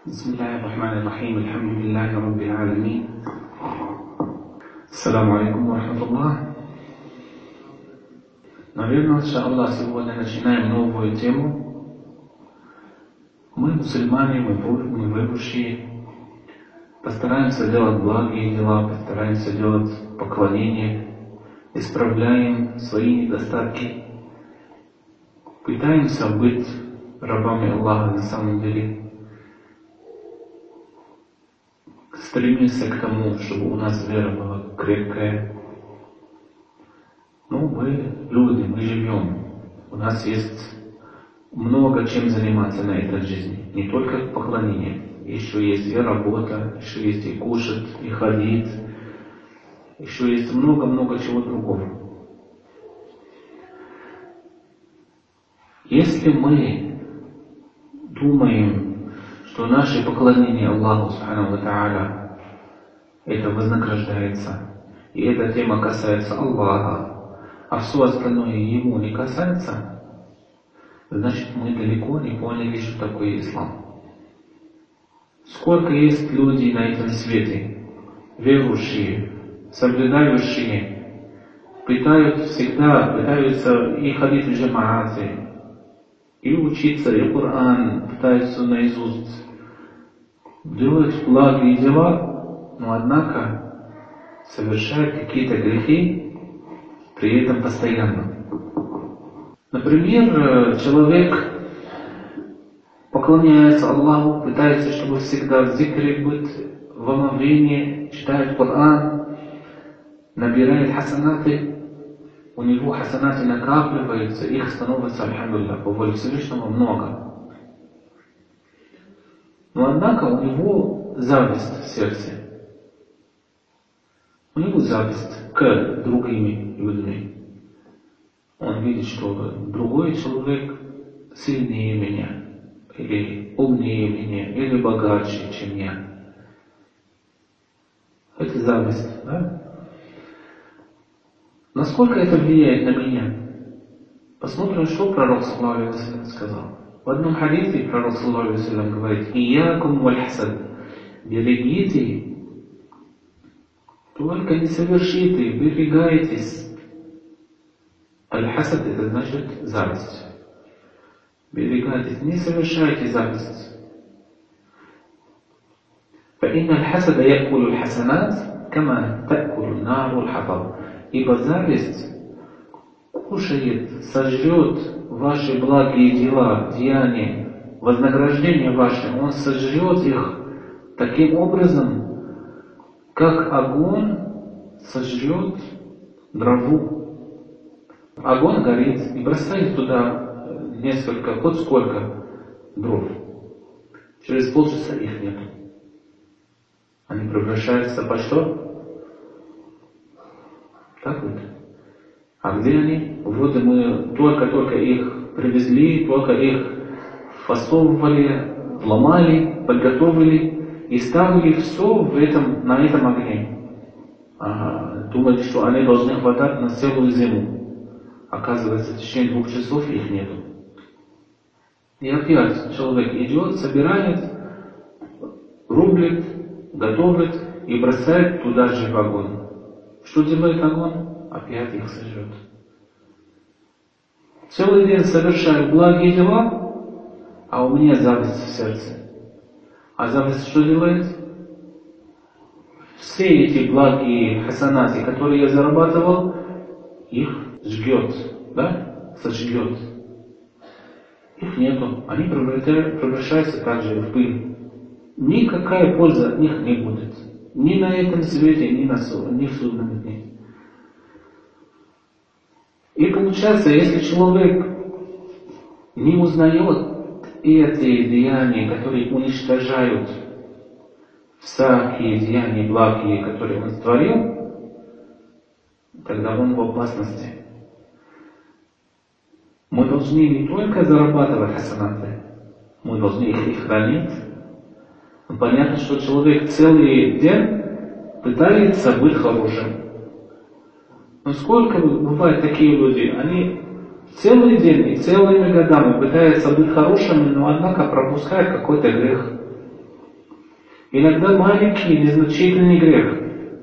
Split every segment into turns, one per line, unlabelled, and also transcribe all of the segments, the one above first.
بسم الله الرحمن الرحيم الحمد لله رب العالمين. Ассаламу алейкум ва рахматуллах. Наверное, иншаллах, сегодня начинаем новую тему. Мы, мусульмане, мы верующие, постараемся делать благие дела, постараемся делать поклонение, исправляем свои недостатки, пытаемся быть рабами Аллаха на самом деле. Стремимся к тому, чтобы у нас вера была крепкая. Но мы люди, мы живем. У нас есть много чем заниматься на этой жизни. Не только поклонение. Еще есть и работа, еще есть и кушать, и ходить. Еще есть много-много чего другого. Если мы думаем, что наше поклонение Аллаху Субхану ва Тааля это вознаграждается, и эта тема касается Аллаха, а все остальное Ему не касается, значит мы далеко не поняли, что такое ислам. Сколько есть людей на этом свете, верующие, соблюдающие, пытаются и ходить в джамааты, и учиться, и Коран пытаются наизусть, делать благие дела, но однако совершают какие-то грехи, при этом постоянно. Например, человек поклоняется Аллаху, пытается, чтобы всегда в зикре быть, в омовении, читает Коран, набирает хасанаты, у него хасанаты накапливаются, их становится, альхамдулиллах, по воле Всевышнего много. Но однако у него зависть в сердце. У него зависть к другим людьми. Он видит, что другой человек сильнее меня, или умнее меня, или богаче, чем я. Это зависть, да? Насколько это влияет на меня? Посмотрим, что пророк саллаллаху алейхи ва саллям сказал. В одном хадисе пророк саллаллаху алейхи ва саллям говорит: «Иякум валь хасад». Берегите, только не совершите, берегайтесь. Аль-хасад это значит зависть. Берегайтесь, не совершайте зависть. فإن الحسد يأكل الحسنات كما تأكل النار الحطب. Ибо зависть кушает, сожрет ваши благие дела, деяния, вознаграждения ваши. Он сожрет их таким образом, как огонь сожрет траву. Огонь горит и бросает туда несколько, хоть сколько дров. Через полчаса их нет. Они превращаются во что? Так вот. А где они? Вот мы только их привезли, только их фасовывали, ломали, подготовили и ставили все на этом огне. Думали, что они должны хватать на целую зиму. Оказывается, в течение 2 часов их нету. И опять человек идет, собирает, рублит, готовит и бросает туда же в огонь. Что делает огонь? Опять их сожрет. Целый день совершаю благие дела, а у меня зависть в сердце. А зависть что делает? Все эти благие хасанаты, которые я зарабатывал, их жгет, да? Сожгет. Их нету. Они превращаются также в пыль. Никакая польза от них не будет. Ни на этом свете, ни в судном дне. И получается, если человек не узнает эти деяния, которые уничтожают всякие деяния благие, которые он творил, тогда он в опасности. Мы должны не только зарабатывать хасанаты, мы должны их и хранить. Понятно, что человек целый день пытается быть хорошим. Но сколько бывает такие люди, они целый день и целыми годами пытаются быть хорошими, но однако пропускают какой-то грех. Иногда маленький, незначительный грех.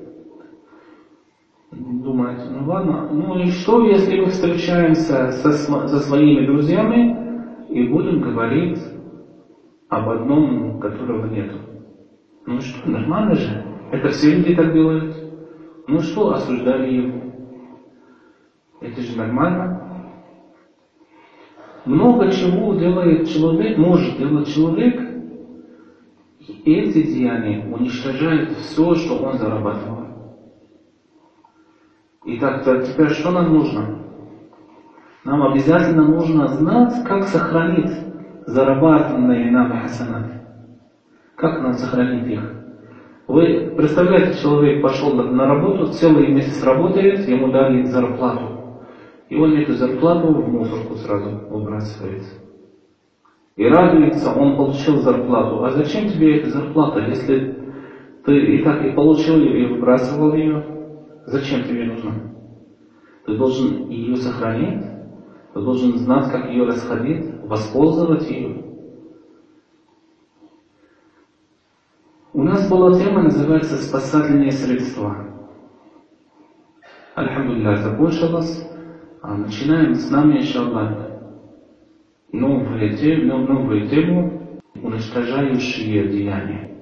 Думаете, ну ладно, ну и что, если мы встречаемся со своими друзьями и будем говорить об одном, которого нету? Ну что, нормально же? Это все люди так делают. Ну что, осуждали его? Это же нормально. Много чего делает человек, может делать человек, и эти деяния уничтожают все, что он зарабатывал. Итак, теперь что нам нужно? Нам обязательно нужно знать, как сохранить зарабатанные нами хасанаты. Как нам сохранить их? Вы представляете, человек пошел на работу, целый месяц работает, ему дали зарплату. И он эту зарплату в мусорку сразу выбрасывает. И радуется, он получил зарплату. А зачем тебе эта зарплата, если ты и так и получил ее, и выбрасывал ее? Зачем тебе нужно? Ты должен ее сохранить, ты должен знать, как ее расходить, воспользовать ее. У нас была тема, называется «Спасательные средства». Альхамдулилlah, закончилась. Начинаем с нами, иншаллах, новую тему, уничтожающие деяния.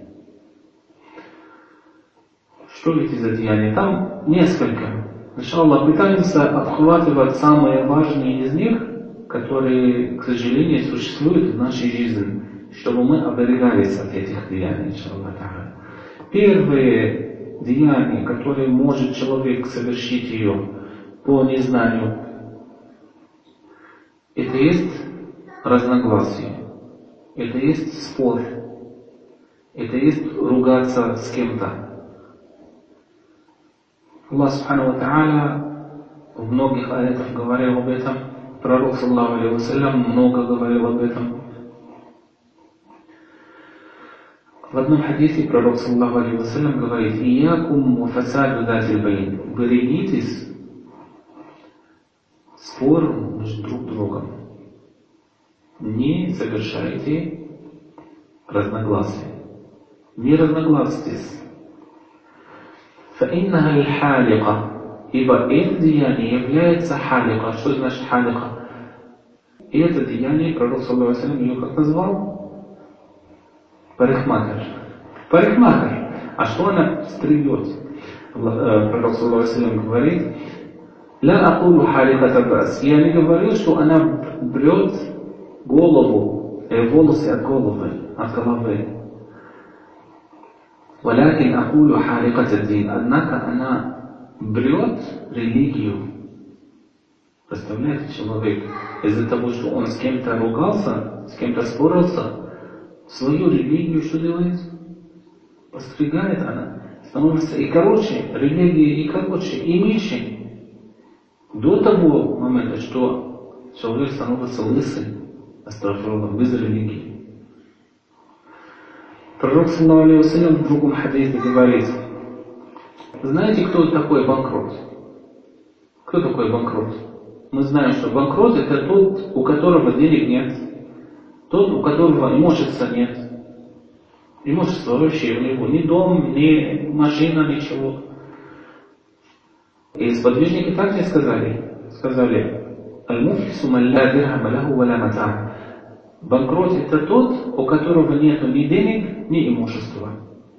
Что эти за деяния? Там несколько. Иншаллах, пытаемся обхватывать самые важные из них, которые, к сожалению, существуют в нашей жизни, чтобы мы оберегались от этих деяний, иншаллах. Первые деяния, которые может человек совершить ее по незнанию, это есть разногласие, это есть спор, это есть ругаться с кем-то. Аллах Субхану ва Тааля в многих аятах говорил об этом, пророк саллаллаху алейхи вассалям много говорил об этом. В одном хадисе пророк саллаллаху алейхи вассалям говорит: «Иякум ва фасаду затиль байн». Берегитесь спор между друг другом. Не совершайте разногласия. Не разногласьтесь. فإنها الحالقة. Ибо это деяние является халика. Что значит халика? И это деяние, пророк саллаллаху алейхи вассалям ее как назвал? Парикмахер. Парикмахер. А что она стригет? Пророк саллаллаху алейхи вассалям говорит: «Ла акулу халиката бас». Я не говорю, что она брет голову, волосы от головы. «Валякин акулу халиката дин». Однако она брет религию. Представляете, человек из-за того, что он с кем-то ругался, с кем-то спорился, свою религию что делает? Постригает она. Становится и короче, религия и короче, и меньше. До того момента, что человек становится лысым, астагфируллах, без религии. Пророк саллаллаху алейхи вассалям в другом хадисе говорит: знаете, кто такой банкрот? Кто такой банкрот? Мы знаем, что банкрот — это тот, у которого денег нет, тот, у которого имущества нет. Имущество вообще у него ни дом, ни машина, ничего. И сподвижники так не сказали: «Аль-муфлису ман ла дирхама лаху ва ла матаа». Банкрот — это тот, у которого нет ни денег, ни имущества.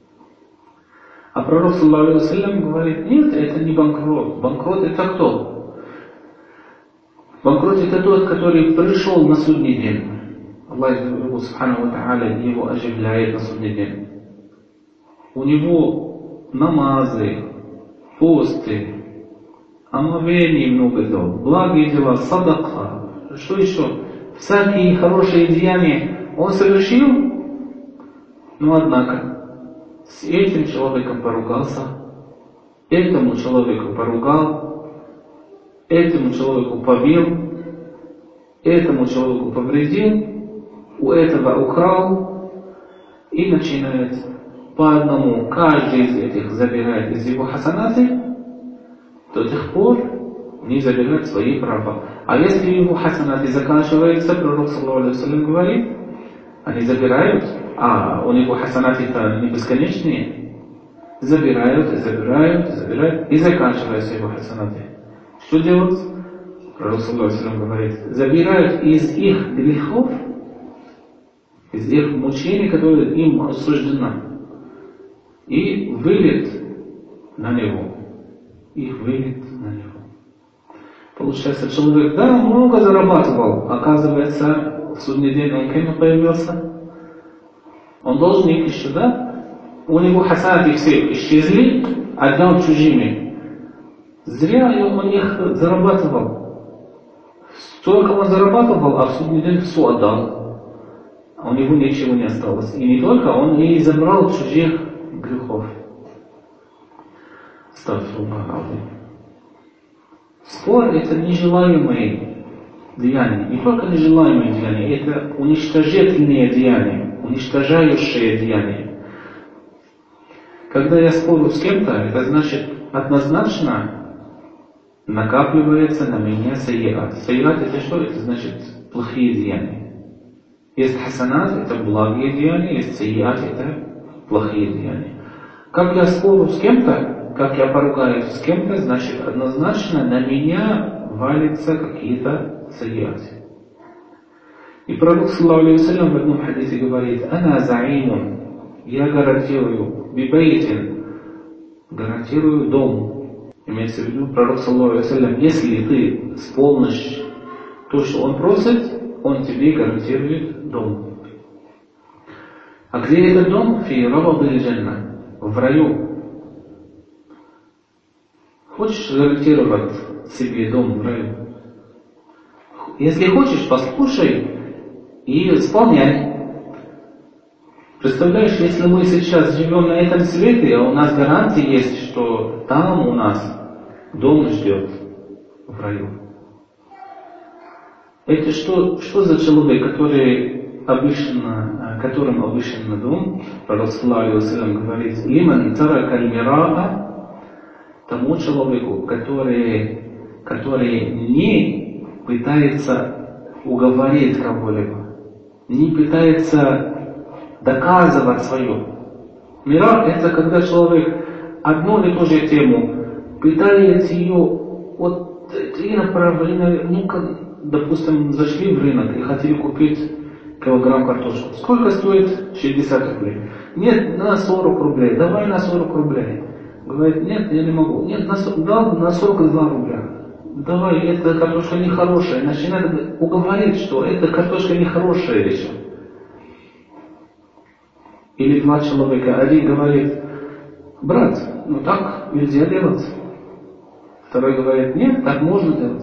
А пророк саллаллаху алейхи вассалям говорит: нет, это не банкрот. Банкрот — это кто? Банкрот — это тот, который пришел на судный день. Аллах Субхану ва Тааля его оживляет на судный день. У него намазы, посты, омовений много дел, благие дела, садака, что еще? Всякие хорошие деяния он совершил, но однако с этим человеком поругался, этому человеку поругал, этому человеку побил, этому человеку повредил, у этого украл, и начинает по одному, каждый из этих забирает из его хасанаты до тех пор не забирает свои права. А если его хасанаты заканчиваются, пророк саллаллаху алейхи вассалям говорит, они забирают, а у него хасанаты-то не бесконечные, забирают, и заканчиваются его хасанаты. Что делать? Пророк саллаллаху алейхи ва саллям говорит, забирают из их грехов, из их мучений, которые им осуждено, и вылет на него. Их вылет на него. Получается, человек, да, много зарабатывал, оказывается, в судный день он кем появился? Он должник еще, да? У него хасанаты все исчезли, отдал чужими. Зря он их зарабатывал. Столько он зарабатывал, а в судный день все отдал. А у него ничего не осталось. И не только, он и забрал чужих грехов. Спор — это нежелаемые деяния. Не только нежелаемые деяния, это уничтожительные деяния, уничтожающие деяния. Когда я спорю с кем-то, это значит однозначно накапливается на меня сайят. Сайят — это что? Это значит плохие деяния. Есть хасанат — это благие деяния, есть сайят — это плохие деяния. Как я спорю с кем-то, как я поругаюсь с кем-то, значит однозначно на меня валятся какие-то сайяты. И пророк саллаллаху алейхи ва саллям в одном хадисе говорит: «Ана заимун», я гарантирую, бибейтин, гарантирую дом. Имеется в виду, пророк саллаллаху алейхи ва саллям, если ты исполнишь то, что он просит, он тебе гарантирует дом. А где этот дом? Фи равадиль джанна, в раю. Хочешь гарантировать себе дом в раю? Если хочешь, послушай и исполняй. Представляешь, если мы сейчас живем на этом свете, а у нас гарантия есть, что там у нас дом ждет в раю. Это что за человек, которым обычно дом? Пророк саллаллаху алейхи ва саллям говорит: «Лиман тарака аль-мираа», тому человеку, который не пытается уговорить кого-либо, не пытается доказывать свое. Мира — это когда человек одну и ту же тему пытается ее вот и направление, допустим, зашли в рынок и хотели купить килограмм картошки. Сколько стоит? 60 рублей. Нет, на 40 рублей. Давай на 40 рублей. Говорит: нет, я не могу. Нет, на 42 рубля. Давай, эта картошка нехорошая. Начинает уговорить, что эта картошка нехорошая еще. Или два человека. Один говорит: брат, ну так нельзя делать. Второй говорит: нет, так можно делать.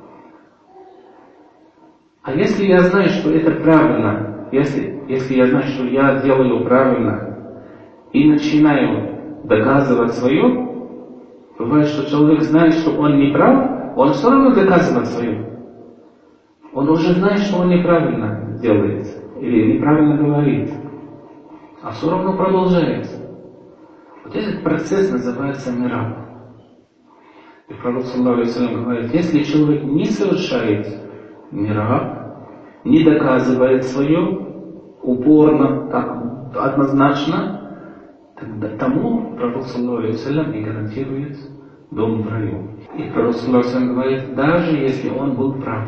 А если я знаю, что это правильно, если я знаю, что я делаю правильно, и начинаю доказывать свое, бывает, что человек знает, что он не прав, он все равно доказывает свое. Он уже знает, что он неправильно делает или неправильно говорит, а все равно продолжает. Вот этот процесс называется мираб. И пророк саллаллаху алейхи ва саллям говорит: если человек не совершает мираб, не доказывает свое упорно, так однозначно, тогда тому пророк саллаллаху алейхи ва саллям и гарантирует дом в раю. И пророк саллаллаху алейхи ва саллям говорит: даже если он был прав.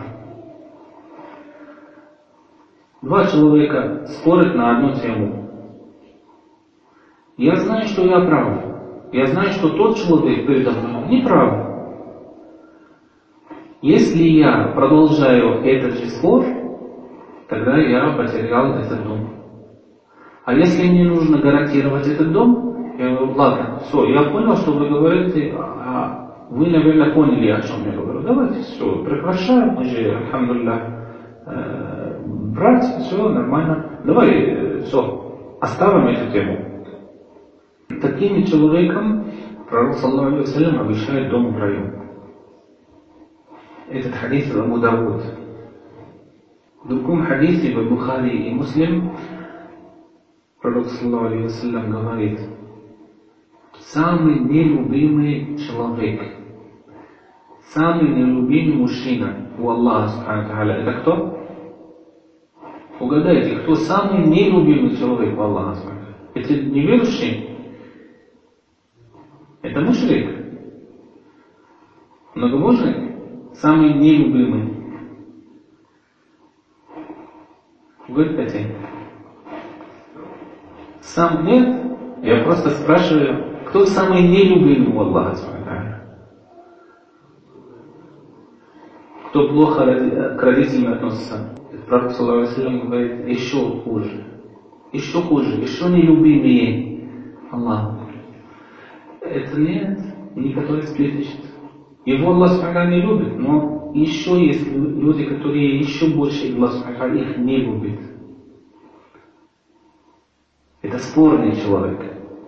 Два человека спорят на одну тему. Я знаю, что я прав. Я знаю, что тот человек передо мной не прав. Если я продолжаю этот же спор, тогда я потерял этот дом. А если мне нужно гарантировать этот дом, я говорю: ладно, все, я понял, что вы говорите, а вы, наверное, поняли, о чем я говорю. Давайте все, прекращаем, мы же, альхамдулиллах, брать, все нормально. Давай, все, оставим эту тему. Таким человеком пророк саллаллаху алейхи ва саллям обещает дом в раю. Этот хадис Абу Давуд. В другом хадисе в Бухари и Муслим пророк саллаллаху алейхи ва саллям говорит: самый нелюбимый человек, самый нелюбимый мужчина у Аллаха субхану ва тааля — это кто? Угадайте, кто самый нелюбимый человек у Аллаха? Это неверующий? Это мушрик? Многобожник? Самый нелюбимый? Угадайте. Сам нет? Я просто спрашиваю, кто самый нелюбимый у Аллаха? Кто плохо к родителям относится? Пророк саллаллаху алейхи говорит, еще хуже, еще нелюбимее Аллах. Это нет, некоторые сплетничают. Его Аллах не любит, но еще есть люди, которые еще больше Аллах их не любит. Это спорный человек.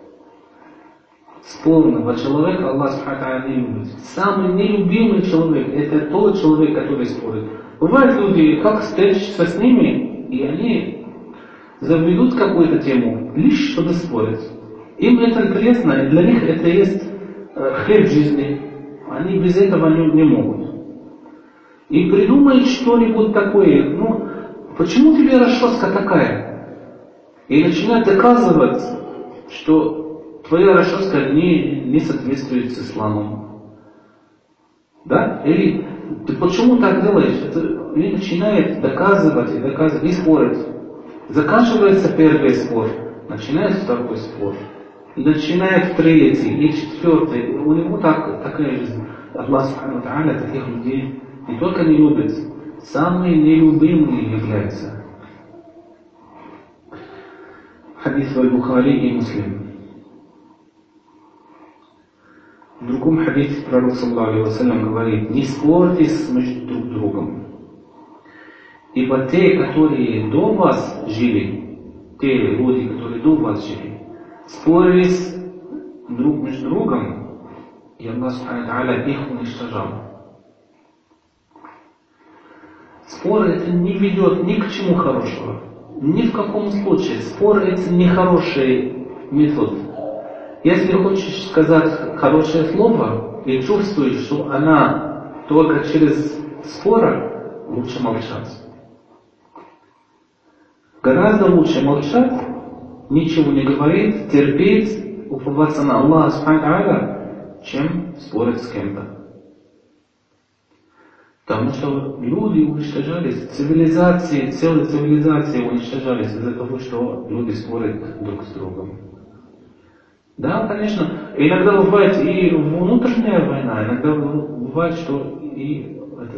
Спорного человека Аллах не любит. Самый нелюбимый человек — это тот человек, который спорит. Бывают люди, как встретишься с ними, и они заведут какую-то тему, лишь чтобы спорить. Им это интересно, и для них это есть хлеб жизни. Они без этого не могут. И придумают что-нибудь такое. Ну, почему тебе расческа такая? И начинают доказывать, что твоя расческа не соответствует с исламом. Да? Или ты почему так делаешь? И начинает доказывать и спорить. Заканчивается первый спор, начинается второй спор, начинает третий и четвертый. У него такая жизнь. Аллах Субхану ва Тааля таких людей не только не любит, самые нелюбимые являются. Хадис Аль-Бухари и Муслим. В другом хадисе пророк саллаллаху алейхи ва саллям говорит: не спорьтесь между друг другом. Ибо те, которые до вас жили, те люди, которые до вас жили, спорились друг между другом, и Аллах Субхану ва Тааля их уничтожал. Спор это не ведет ни к чему хорошего. Ни в каком случае. Спор это не хороший метод. Если хочешь сказать хорошее слово и чувствуешь, что она только через спор, лучше молчать. Гораздо лучше молчать, ничего не говорить, терпеть, уповаться на Аллаха Субхану ва Тааля, чем спорить с кем-то. Потому что люди уничтожались, целые цивилизации уничтожались из-за того, что люди спорят друг с другом. Да, конечно, иногда бывает и внутренняя война, иногда бывает, что и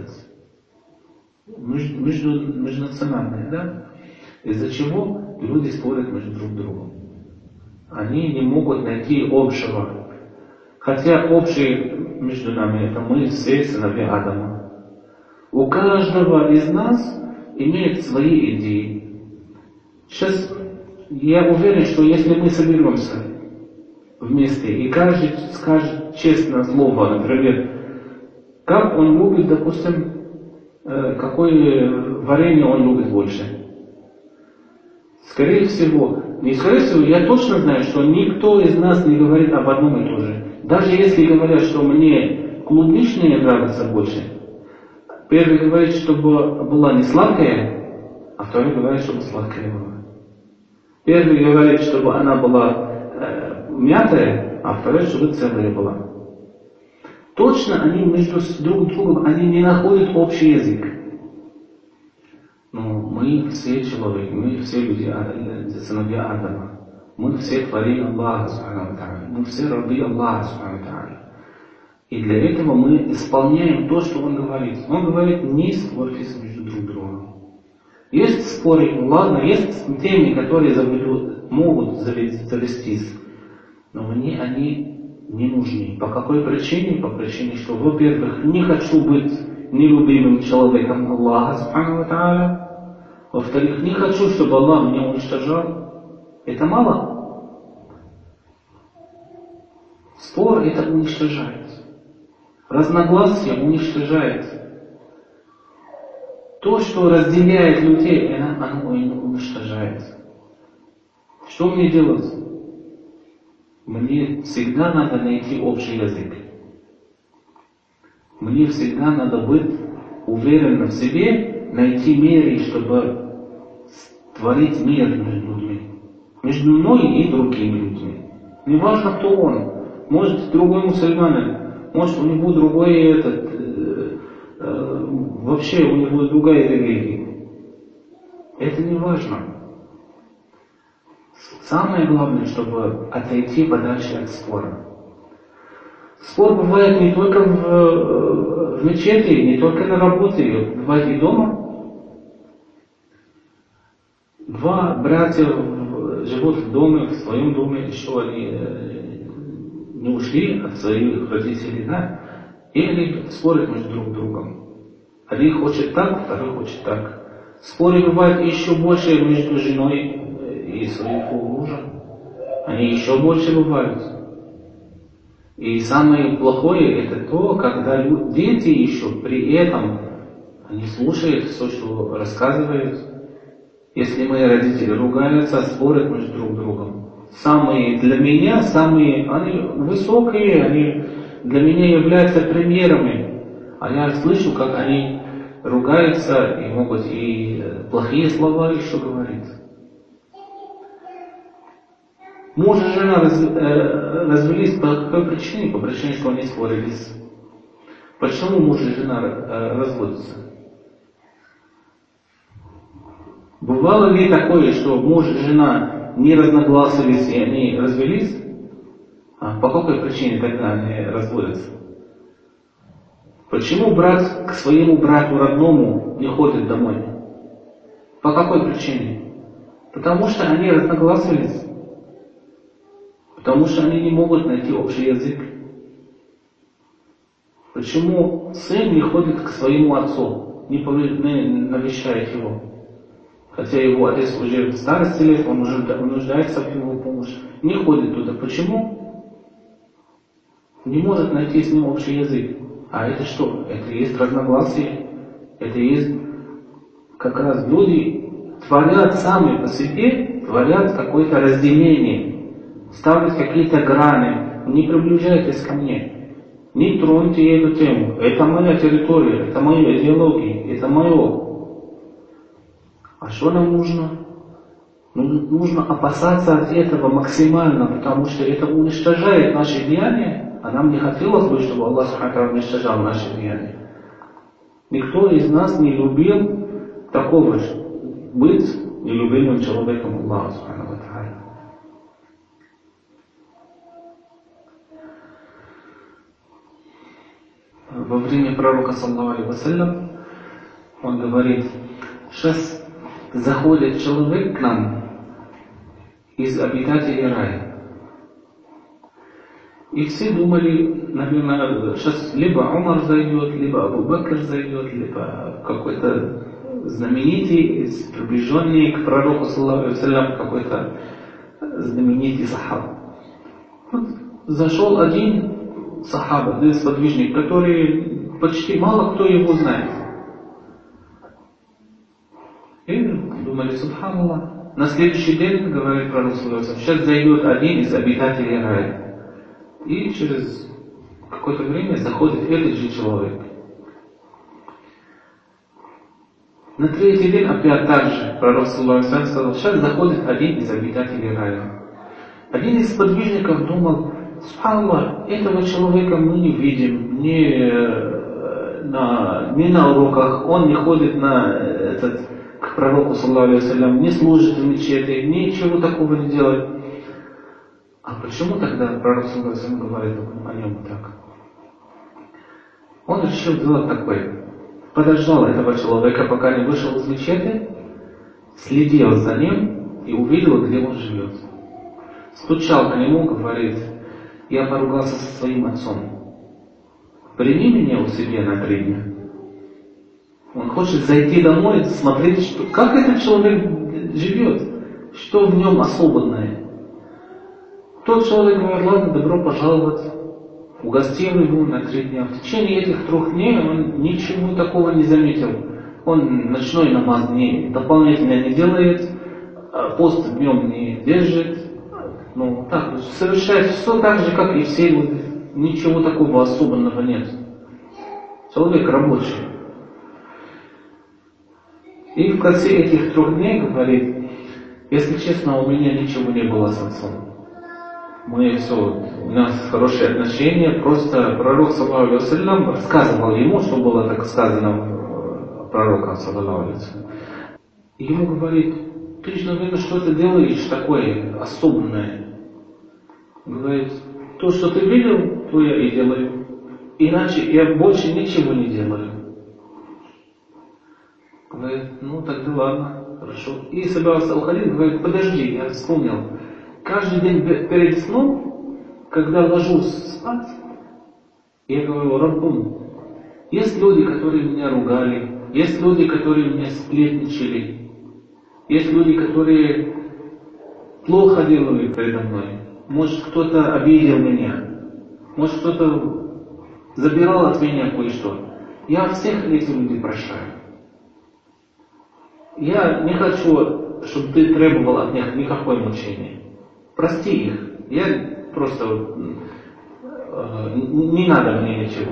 межнациональная, да? Из-за чего люди спорят между друг другом. Они не могут найти общего. Хотя общее между нами — это мы все сыновья Адама. У каждого из нас имеет свои идеи. Сейчас я уверен, что если мы соберемся вместе и каждый скажет честное слово, например, как он любит, допустим, какое варенье он любит больше. Скорее всего, я точно знаю, что никто из нас не говорит об одном и том же. Даже если говорят, что мне клубничное нравится больше, первый говорит, чтобы была не сладкая, а второй говорит, чтобы сладкая была. Первый говорит, чтобы она была мятая, а второй, чтобы целая была. Точно они между друг другом не находят общий язык. Но мы все человеки, мы все люди, сыновья Адама. Мы все творения Аллаха Субхану ва Тааля. Мы все рабы Аллаха Субхану ва Тааля. И для этого мы исполняем то, что Он говорит. Он говорит: не спорьтесь между друг другом. Есть споры, ладно, есть темы, которые могут завестись, но мне они не нужны. По какой причине? По причине, что, во-первых, не хочу быть нелюбимым человеком Аллаха Субхану ва Тааля. Во-вторых, не хочу, чтобы Аллах меня уничтожал. Это мало? Спор это уничтожает. Разногласие уничтожает. То, что разделяет людей, оно уничтожает. Что мне делать? Мне всегда надо найти общий язык. Мне всегда надо быть уверенным в себе, найти меры, чтобы творить мир между людьми. Между мной и другими людьми. Неважно, кто он. Может, другой мусульманин. Может, у него другой вообще у него другая религия. Это не важно. Самое главное, чтобы отойти подальше от спора. Спор бывает не только в мечети, не только на работе, бывает и дома. Два братья живут в доме, в своем доме, еще они не ушли от своих родителей, да? И они спорят между друг другом. Один хочет так, второй хочет так. Споры бывают еще больше между женой и своего мужа. Они еще больше бывают. И самое плохое это то, когда дети еще при этом они слушают все, что рассказывают. Если мои родители ругаются, спорят между друг другом. Для меня они высокие, они для меня являются примерами. А я слышу, как они ругаются и могут и плохие слова еще говорить. Муж и жена развелись по какой причине? По причине, что они спорились. Почему муж и жена разводятся? Бывало ли такое, что муж и жена не разногласились и они развелись? По какой причине тогда они разводятся? Почему брат к своему брату родному не ходит домой? По какой причине? Потому что они разногласились. Потому что они не могут найти общий язык. Почему сын не ходит к своему отцу, не навещает его? Хотя его отец уже в старости лет, он уже нуждается в его помощи. Не ходит туда. Почему? Не может найти с ним общий язык. А это что? Это и есть разногласие. Это и есть как раз люди творят сами по себе, творят какое-то разделение. Ставят какие-то грани. Не приближайтесь ко мне. Не троньте эту тему. Это моя территория, это моя идеология, это мое. А что нам нужно? Нужно опасаться от этого максимально, потому что это уничтожает наши деяния, а нам не хотелось бы, чтобы Аллах Субхану уничтожал наши деяния. Никто из нас не любил такого же, быть нелюбимым человеком Аллаха Субхану ва Тааля. Во время пророка, саллаллаху алейхи вассалям, он говорит: сейчас заходит человек к нам из обитателей рая. И все думали, наверное, сейчас либо Умар зайдет, либо Абу Бакр зайдет, либо какой-то знаменитый, приближенный к пророку, саллаллаху алейхи вассалям, какой-то знаменитый сахаб. Вот зашел один сахаба, сподвижник, который почти мало кто его знает. И думали: субханаллах. На следующий день, говорит пророк, сейчас зайдет один из обитателей рая. И через какое-то время заходит этот же человек. На третий день опять так же пророк сказал: сейчас заходит один из обитателей рая. Один из подвижников думал: субханаллах, этого человека мы не видим, ни на уроках, он не ходит к пророку, саллаллаху алейхи вассалям, не служит в мечети, ничего такого не делает. А почему тогда пророк, саллаллаху алейхи вассалям, говорит о нем так? Он решил сделать такое. Подождал этого человека, пока не вышел из мечети, следил за ним и увидел, где он живет. Стучал к нему, говорит: я поругался со своим отцом. Прими меня у себя на 3 дня. Он хочет зайти домой, смотреть, как этот человек живет, что в нем особенное. Тот человек говорит: ладно, добро пожаловать. Угостил его на 3 дня. В течение этих 3 дней он ничего такого не заметил. Он ночной намаз дополнительно не делает, пост днем не держит. Так, совершает все так же, как и все люди. Ничего такого особенного нет. Человек рабочий. И в конце этих 3 дней говорит: Если честно, у меня ничего не было с отцом. Мы все, у нас хорошие отношения, просто пророк, саллаллаху алейхи вассалям, рассказывал ему, что было так сказано пророком, саллаллаху алейхи вассалям. И ему говорит: ты же, наверное, что-то делаешь такое особенное. Говорит: то, что ты видел, то я и делаю. Иначе я больше ничего не делаю. Говорит: ну тогда ладно, хорошо. И собирался уходить, говорит: подожди, я вспомнил. Каждый день перед сном, когда ложусь спать, я говорю: Раббун, есть люди, которые меня ругали, есть люди, которые меня сплетничали, есть люди, которые плохо делали передо мной. Может, кто-то обидел меня, может, кто-то забирал от меня кое-что. Я всех этих людей прощаю. Я не хочу, чтобы ты требовал от них никакой мучения. Прости их. Я просто... не надо мне ничего.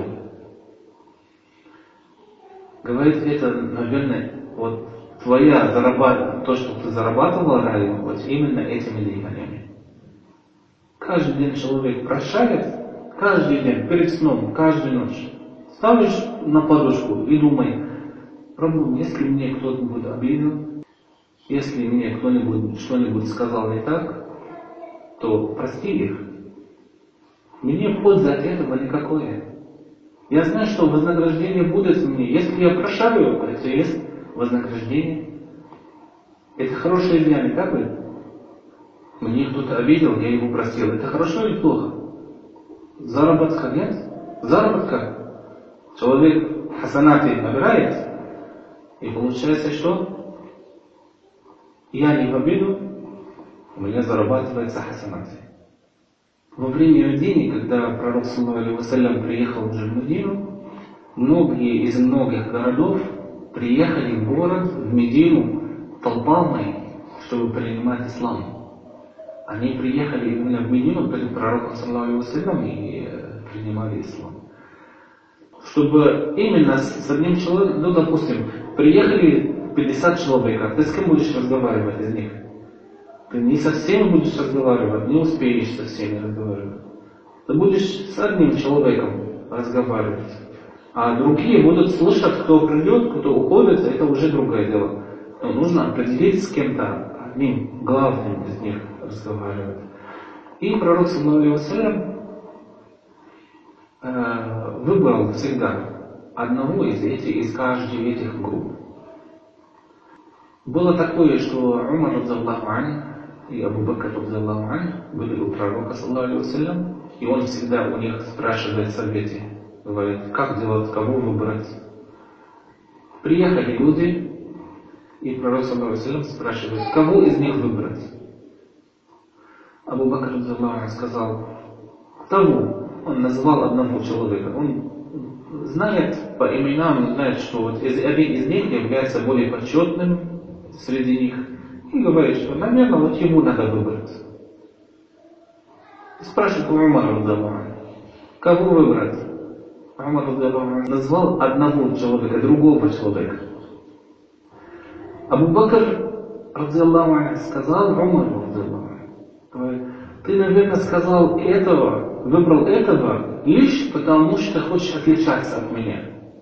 Говорит, это, наверное, вот твоя то, что ты зарабатывала ранее, вот именно этими деяниями. Каждый день человек прощает, каждый день, перед сном, каждую ночь. Ставишь на подушку и думай: Раббун, если мне кто-нибудь обидел, если мне кто-нибудь что-нибудь сказал не так, то прости их. Мне пользы от этого никакой. Я знаю, что вознаграждение будет мне. Если я прощаю, это есть вознаграждение. Это хорошее деяние, так ли? Мне кто-то обидел, я его простил. Это хорошо или плохо? Заработка нет? Заработка. Человек хасанаты набирает, и получается что? Я не в обиду, у меня зарабатывается хасанаты. Во время Медины, когда пророк, саллаллаху алейхи вассалям, приехал уже в Медину, многие из многих городов приехали в город, в Медину, толпами, чтобы принимать ислам. Они приехали именно в Медину перед пророком, саллаллаху алейхи вассалям, и принимали ислам. Чтобы именно с одним человеком, ну допустим, приехали 50 человек, а ты с кем будешь разговаривать из них? Ты не со всеми будешь разговаривать, не успеешь со всеми разговаривать. Ты будешь с одним человеком разговаривать. А другие будут слышать, кто придет, кто уходит, это уже другое дело. Но нужно определить с кем-то, одним, главным из них разговаривать. И пророк, саллаллаху алейхи вассалям, выбрал всегда одного из каждой этих групп. Было такое, что Умар радзияллаху анху и Абу Бакр радзияллаху анху были у пророка, саллаллаху алейхи вассалям, и он всегда у них спрашивает советы, говорит: как делать, кого выбрать. Приехали люди, и пророк, саллаллаху алейхи вассалям, спрашивает: кого из них выбрать. Абу Бакр радзияллаху анху сказал: того. Он назвал одного человека. Он знает по именам, знает, что вот один из них является более почетным среди них, и говорит, что, наверное, вот ему надо выбрать. Спрашивает у Умара радзияллаху анху: кого выбрать? Умар радзияллаху анху назвал одного человека, другого человека. Абу Бакр радзияллаху анху сказал Умару радзияллаху анху: ты, наверное, сказал этого, выбрал этого лишь потому, что хочешь отличаться от меня.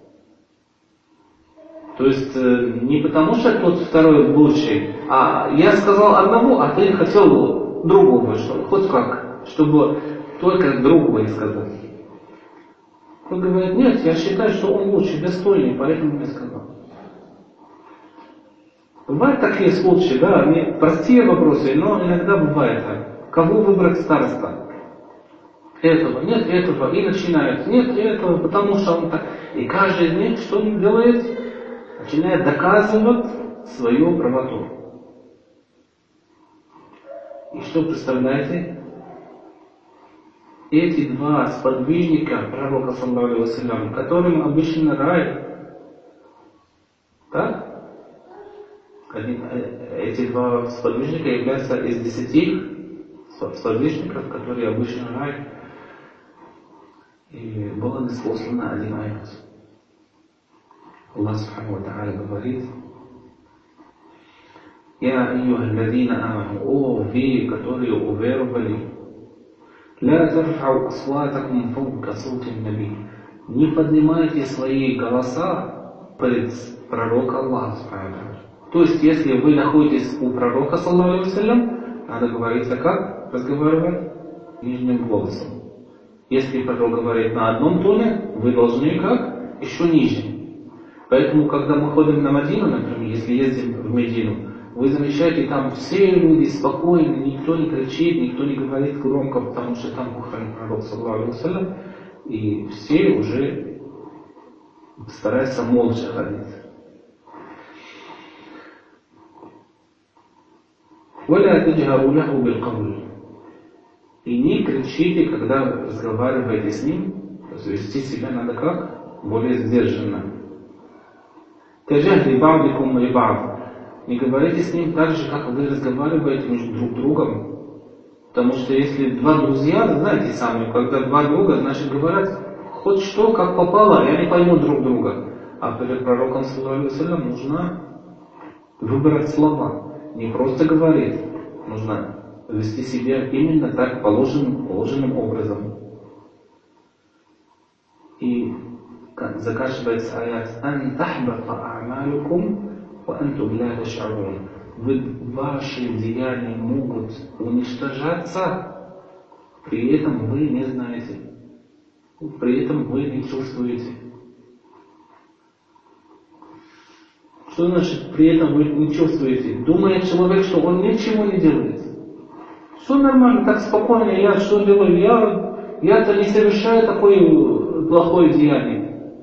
То есть не потому, что тот второй лучший, а я сказал одному, а ты хотел другого, что хоть как, чтобы только другого сказать. Он говорит: нет, я считаю, что он лучше, достойнее, поэтому я сказал. Бывают такие случаи, да, они простые вопросы, но иногда бывает так. Кого выбрать староста? Этого, нет этого, и начинают, нет этого, потому что он так. И каждый из них что он делает? Начинает доказывать свою правоту. И что представляете? Эти два сподвижника пророка, саллаллаху алейхи вассалям, которым обычно рай, так? Эти два сподвижника являются из 10 сподвижников, которые обычно рай, и было ниспослано один аят. Аллах Субхану ва Тааля говорит: Я айюхаллазина аману, о вы, которые уверовали, ля тарфау асватакум фаука саутин наби, не поднимайте свои голоса перед пророком Аллаха. То есть, если вы находитесь у пророка, саллаллаху алейхи вассалям, надо говорить, как разговаривать нижним голосом. Если пророк говорит на одном тоне, вы должны как? Еще ниже. Поэтому, когда мы ходим на Мадину, например, если ездим в Медину, вы замечаете, там все люди спокойны, никто не кричит, никто не говорит громко, потому что там похоронен пророк, саллаллаху алейхи вассалям, и все уже стараются молча ходить. وَلَا تَجْهَرُوا لَهُ بِالْقَوْلِ. И не кричите, когда разговариваете с ним, то есть вести себя надо как? Более сдержанно. كَجَهْرِ بَعْضِكُمْ لِبَعْضٍ. Не говорите с ним так же, как вы разговариваете между друг другом. Потому что если два друзья, знаете сами, когда два друга, значит говорят хоть что, как попало, и они поймут друг друга. А перед пророком, саллаллаху алейхи вассалям, нужно выбрать слова. Не просто говорить, нужно вести себя именно так, положенным образом. И заканчивается аят «Ан тахбата а'малукум ва антум ла таш'урун». Ваши деяния могут уничтожаться, при этом вы не знаете, при этом вы не чувствуете. Что значит при этом вы не чувствуете? Думает человек, что он ничего не делает. Все нормально, так спокойно, я что делаю? Я-то не совершаю такое плохое деяние.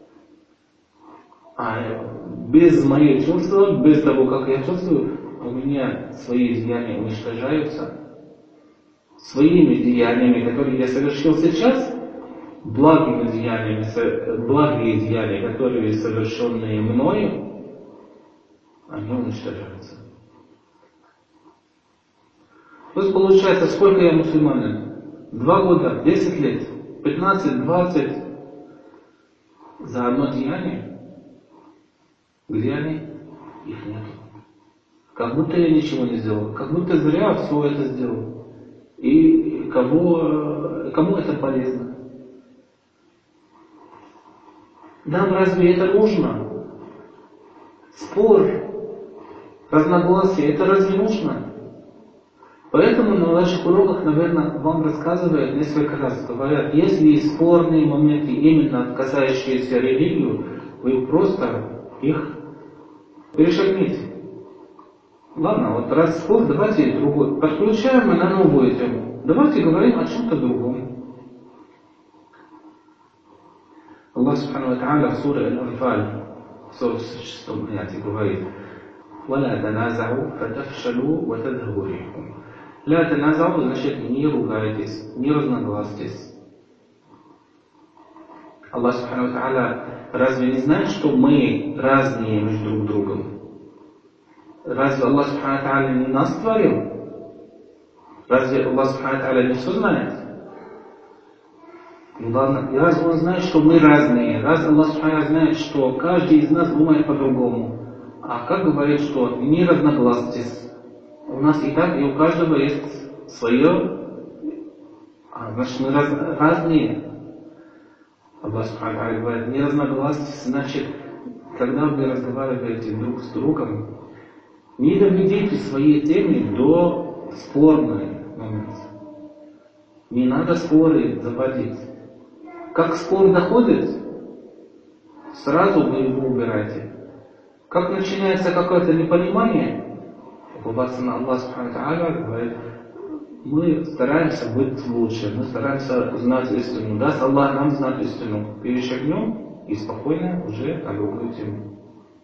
А без моих чувств, без того, как я чувствую, у меня свои деяния уничтожаются. Своими деяниями, которые я совершил сейчас, благие деяния, которые совершенные мною, они уничтожаются. То есть получается, сколько я мусульманин? 2 года, 10 лет, 15, 20 за одно деяние? Где они? Их нет. Как будто я ничего не сделал, как будто зря все это сделал. И кому это полезно? Нам разве это нужно? Спор, разногласия, это разве нужно? Поэтому на ваших уроках, наверное, вам рассказывают несколько раз, говорят, если спорные моменты, именно касающиеся религии, вы просто их перешагните. Ладно, вот раз спор, давайте другой. Подключаем мы на новую тему. Давайте говорим о чем-то другом. Аллах Субхану ва Тааля в суре Аль-Анфаль, в 46 аяте говорит: وَلَا تَنَازَعُوا فَتَفْشَلُوا وَتَذْهَبُ رِيحُكُمْ. لا تنازعوا значит не ругайтесь, не разногласьтесь. Аллах Субхану ва Тааля разве не знает, что мы разные между друг другом? Разве Аллах Субхану ва Тааля не нас творил? Разве Аллах Субхану ва Тааля не все знает? Ну ладно, и раз Он знает, что мы разные, раз Аллах Субхану ва Тааля знает, что каждый из нас думает по-другому, а как говорит, что не разногласьтесь? У нас и так, и у каждого есть свое, значит мы разные. Аллах Субхану ва Тааля говорит, не разногласьтесь, значит, когда вы разговариваете друг с другом, не доведите свои темы до спорных моментов. Не надо споры заводить. Как спор доходит, сразу вы его убираете. Как начинается какое-то непонимание, улыбаться на Аллах Субхану ва Тааля говорит, мы стараемся быть лучше, мы стараемся узнать истину. Даст Аллах нам знать истину. Перешагнем и спокойно уже на другую тему.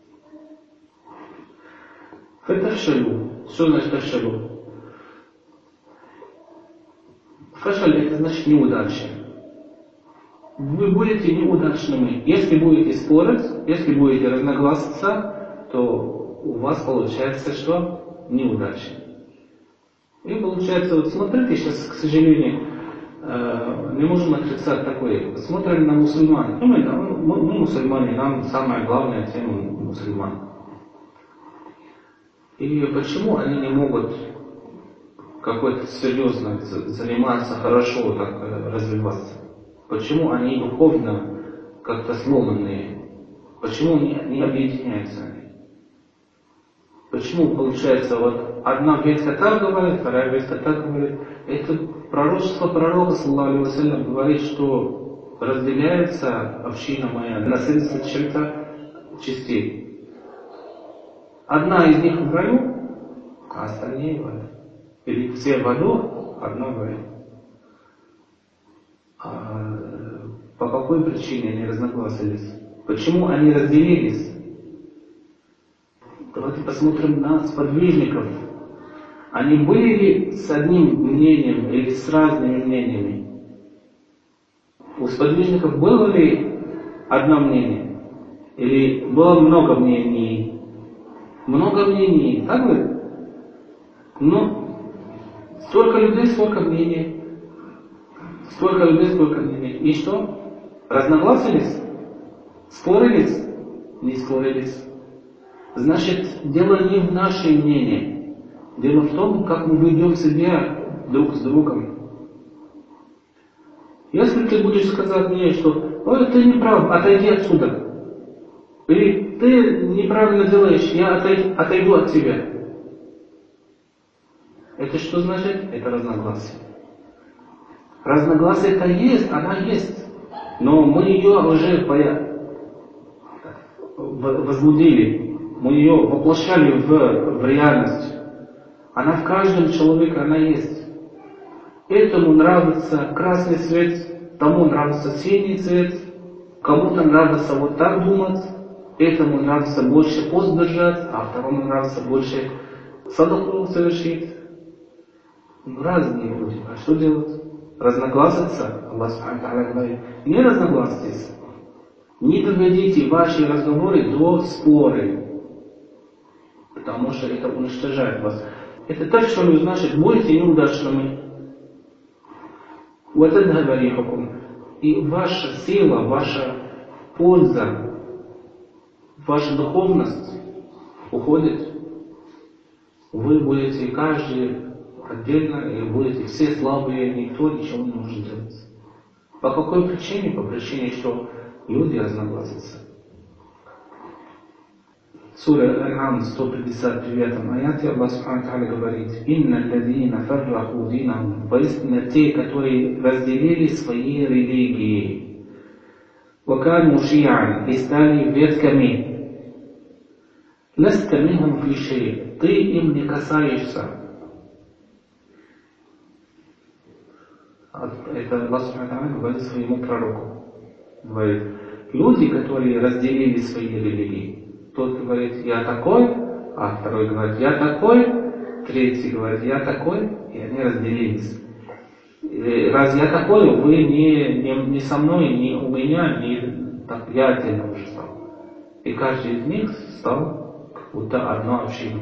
Фатафшалу. Что значит тафшалу? Фашаль это значит неудача. Вы будете неудачными. Если будете спорить, если будете разногласиться, то у вас получается что? Неудача. И получается, вот смотрите, сейчас, к сожалению, не можем отрицать такое. Смотрим на мусульман. Мы мусульмане, нам самая главная тема мусульман. И почему они не могут какой-то серьезно заниматься, хорошо так развиваться? Почему они духовно как-то сломанные? Почему не объединяются они? Почему получается вот одна ветка так говорит, вторая ветка так говорит? Это пророчество пророка, саллаллаху алейхи ва саллям, говорит, что разделяется община моя на 70 чем-то частей. Одна из них в раю, а остальные в аду. Или все в аду, одна в раю. По какой причине они разногласились? Почему они разделились? Давайте посмотрим на сподвижников. Они были ли с одним мнением или с разными мнениями? У сподвижников было ли одно мнение? Или было много мнений? Много мнений, так ли? Но столько людей, сколько мнений. Столько людей, сколько мнений. И что? Разногласились? Спорились? Не спорились. Значит, дело не в нашем мнении. Дело в том, как мы ведем себя друг с другом. Если ты будешь сказать мне, что «Ой, ты не прав, отойди отсюда», или «Ты неправильно делаешь, я отойду от тебя», это что значит? Это разногласие. Разногласие-то есть, она есть. Но мы ее уже возбудили. Мы ее воплощали в реальность. Она в каждом человеке, она есть. Этому нравится красный цвет, тому нравится синий цвет, кому-то нравится вот так думать, этому нравится больше пост держать, а второму нравится больше садаку совершить. Разные люди. А что делать? Разногласиться? Аллах Субхану ва Тааля говорит: не разногласитесь. Не доведите ваши разговоры до споры, потому что это уничтожает вас. Это так, что значит, будете неудачными. Вот это говорим. И ваша сила, ваша польза, ваша духовность уходит. Вы будете каждый отдельно, и будете все слабые, никто ничего не может делать. По какой причине? По причине, что люди разногласятся. Сура Аль-Ан'ам, 159 аяте, Аллах Субхану ва Тааля говорит: «Инна аллазина фарраху динахум», поистине те, которые разделили свои религии, «Вакану ши'ан», и стали ветками, «Ласта минхум фи шей», ты им не касаешься. Это Аллах Субхану ва Тааля говорит своему пророку. Говорит: люди, которые разделили свои религии, тот говорит: я такой, а второй говорит: я такой, третий говорит: я такой, и они разделились. И раз я такой, вы не со мной, не у меня, не так, я отдельно уже стал. И каждый из них стал как будто одной общиной.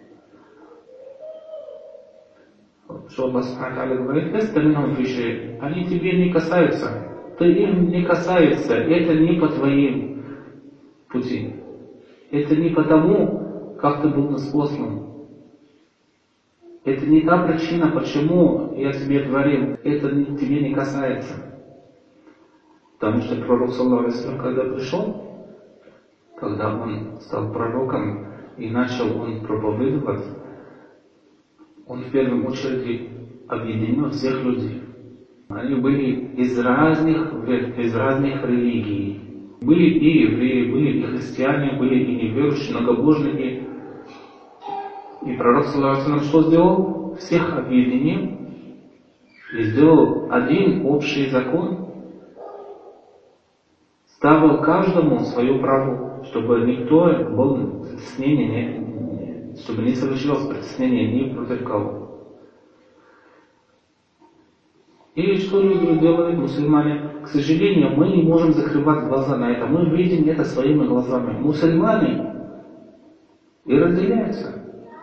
Что Аллах Субхану ва Тааля говорит: они тебе не касаются, ты им не касаешься, это не по твоим пути. Это не потому, как ты был наслан. Это не та причина, почему я тебе говорил, это тебе не касается. Потому что пророк, саллаллаху алейхи ва саллям, когда пришел, когда он стал пророком и начал он проповедовать, он в первую очередь объединил всех людей. Они были из разных религий. Были и евреи, были и христиане, были и неверующие, многобожники. И пророк, саллаллаху алейхи ва саллям, что сделал? Всех объединил и сделал один общий закон. Ставил каждому свою праву, чтобы никто был чтобы не совершилось притеснение ни против кого. И что люди делают, мусульмане? К сожалению, мы не можем закрывать глаза на это. Мы видим это своими глазами. Мусульмане и разделяются.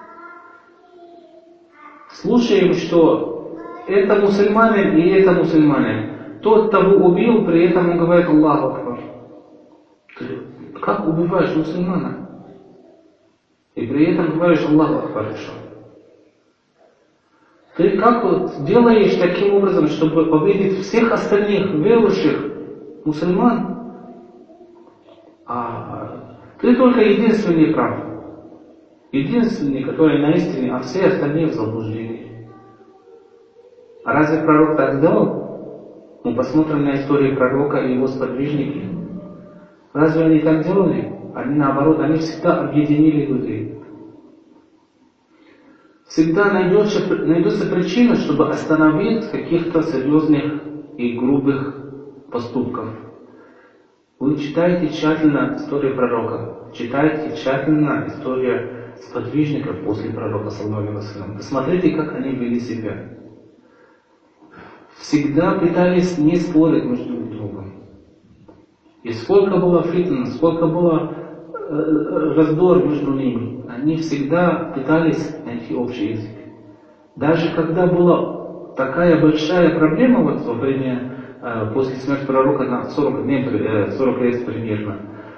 Слушаем, что это мусульманин и это мусульманин. Тот того убил, при этом он говорит: Аллаху Акбар. Как убиваешь мусульмана? И при этом говоришь Аллаху Акбар еще. Ты как вот делаешь таким образом, чтобы победить всех остальных верующих мусульман, а ты только единственный прав. Единственный, который на истине, а все остальные в заблуждении. А разве пророк так сделал? Мы посмотрим на историю пророка и его сподвижники. Разве они так делали? Они наоборот, они всегда объединили людей. Всегда найдется причина, чтобы остановить каких-то серьезных и грубых поступков. Вы читайте тщательно историю пророка, читайте тщательно историю сподвижников после пророка, саллаллаху алейхи ва саллям. Посмотрите, как они вели себя. Всегда пытались не спорить между другом. И сколько было фитн, сколько было раздор между ними, они всегда пытались найти общий язык. Даже когда была такая большая проблема вот во время, после смерти пророка на 40 лет примерно,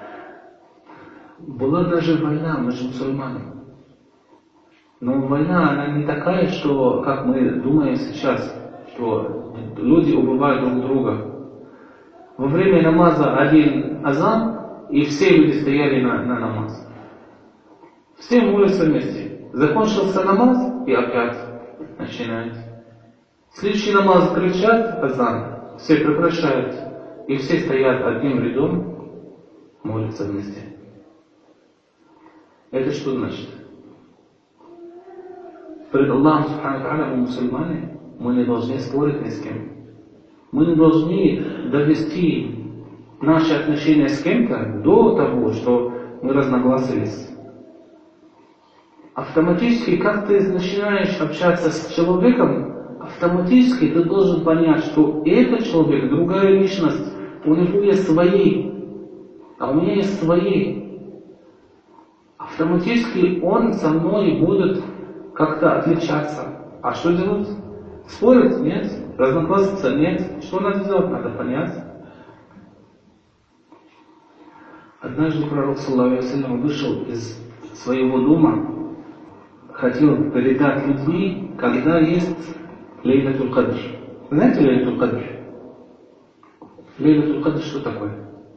была даже война между мусульманами. Но война, она не такая, что, как мы думаем сейчас, что люди убивают друг друга. Во время намаза один азан, и все люди стояли на намаз. Все молятся вместе. Закончился намаз, и опять начинают. Следующий намаз кричат, азан, все прекращают, и все стоят одним рядом, молятся вместе. Это что значит? Перед Аллахом Субхану Тааля мы мусульмане, мы не должны спорить ни с кем. Мы не должны довести наши отношения с кем-то до того, что мы разногласились. Автоматически, как ты начинаешь общаться с человеком, автоматически ты должен понять, что этот человек, другая личность, у него есть свои, а у меня есть свои. Автоматически он со мной будет как-то отличаться. А что делать? Спорить? Нет. Разногласиться? Нет. Что надо делать? Надо понять. Однажды пророк, саллаллаху алейхи ва саллям, вышел из своего дома, хотел передать людьми, когда есть Лейлатуль Кадр. Знаете Лейлатуль Кадр? Лейлатуль Кадр что такое?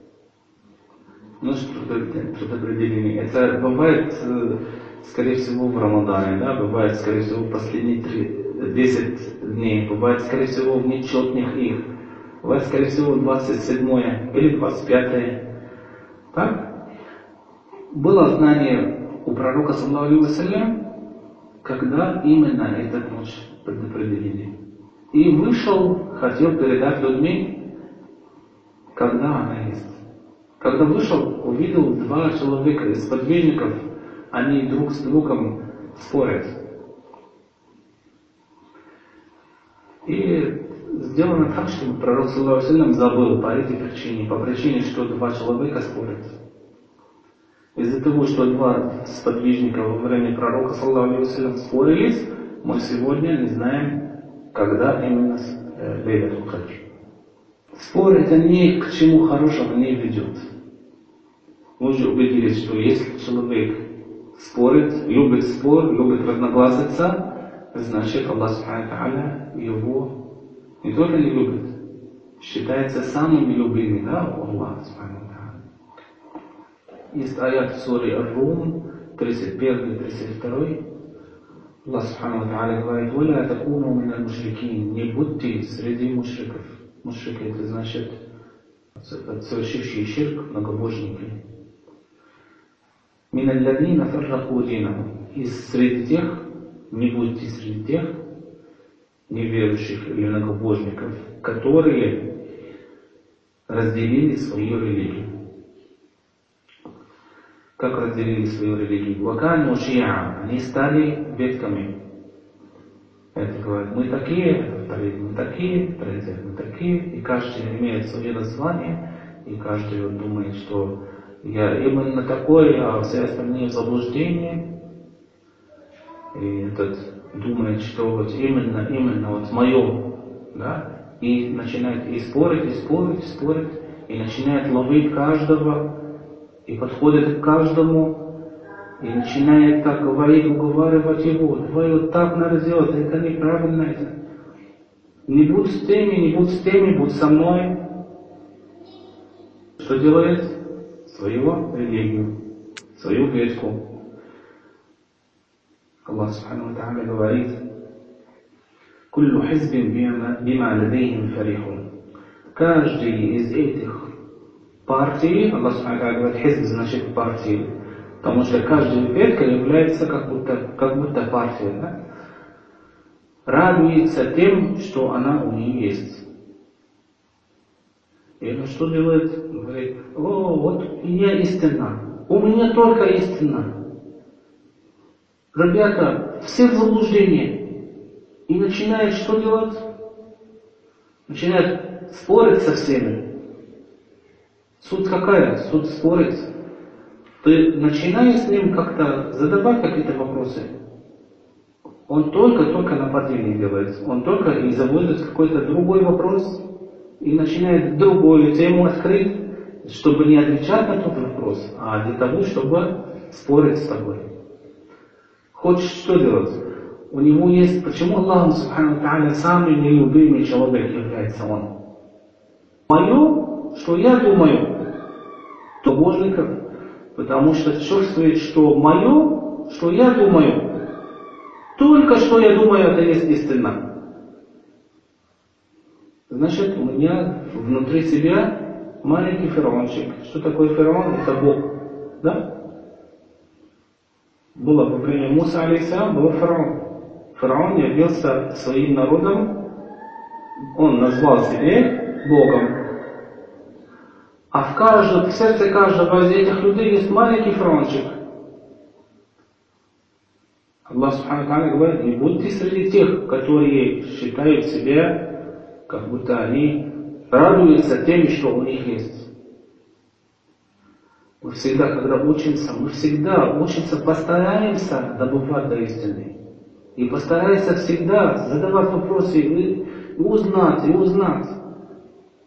Предопределение. Это бывает, скорее всего, в Рамадане, да? Бывает, скорее всего, в последние 10 дней, бывает, скорее всего, в нечетных их, бывает, скорее всего, 27 или 25. Так? Было знание у пророка, саллаллаху алейхи ва саллям, когда именно эта ночь предопределили. И вышел, хотел передать людьми, когда она есть. Когда вышел, увидел два человека из сподвижников, они друг с другом спорят. И сделано так, что пророк, саллаллаху алейхи ва саллям, забыл по этой причине, по причине, что два человека спорят. Из-за того, что два сподвижника во время пророка, саллаллаху алейхи ва саллям, спорились, мы сегодня не знаем, когда именно Лейлатуль Кадр. Спор это ни к чему хорошему не ведет. Мы уже убедились, что если человек спорит, любит спор, любит разногласиться, значит Аллах Субхану Тааля его не только не любит, считается самым любимым, да, у Аллаха Субхану Тааля. Есть аят в суре Ар-Рум, 31-32. Аллах Субхану Тааля говорит: «Валя такуну миналь мушрикин», не будьте среди мушриков. Мушрики это значит совершившие ширк, многобожники. Миналь ладзина фарраку динахум, и среди тех, не будьте среди тех неверующих или многобожников, которые разделили свою религию. Как разделили свою религию? Вакану шиа, они стали ветками. Это говорят, мы такие, вторые мы такие, третьи мы такие, и каждый имеет свое название, и каждый думает, что я именно такой, а все остальные в заблуждении. И этот думает, что вот именно вот мое, да, и начинает и спорить, и начинает ловить каждого, и подходит к каждому, и начинает так говорить, уговаривать его, давай вот так надо делать, это неправильно, это. Не будь с теми, не будь с теми, будь со мной. Что делает? Свою религию, свою ветку. Аллах Субхану ва Тааля говорит: «Куллу хизбин бима ладейхим фарихун». Каждый из этих партий, Аллах Субхану ва Тааля говорит, хизб значит партии, потому что каждая ветка является как будто партией, да? Радуется тем, что она у нее есть. И он что делает? Говорит: о, вот я истина, у меня только истина. Ребята, все в заблуждении. И начинает что делать? Начинает спорить со всеми. Суть какая? Суть спорить. Ты начинаешь с ним как-то задавать какие-то вопросы. Он только нападение делает. Он только и заводит какой-то другой вопрос и начинает другую тему открыть, чтобы не отвечать на тот вопрос, а для того, чтобы спорить с тобой. Хочешь что делать? У него есть... Почему Аллах Субхану ва Тааля самый нелюбимый человек является он? Мое, что я думаю, то божников, потому что чувствует, что мое, что я думаю, только что я думаю, это есть истина. Значит, у меня внутри себя маленький фараончик. Что такое фараон? Это Бог. Да? Было во время Муса алейхиссалям, был фараон. Фараон явился своим народом, он назвал себя Богом. А в сердце каждого из этих людей есть маленький фараончик. Аллах Субхану ва Тааля говорит: не будьте среди тех, которые считают себя, как будто они радуются тем, что у них есть. Мы всегда, когда учимся, постараемся добывать до истины. И постараемся всегда задавать вопросы и узнать.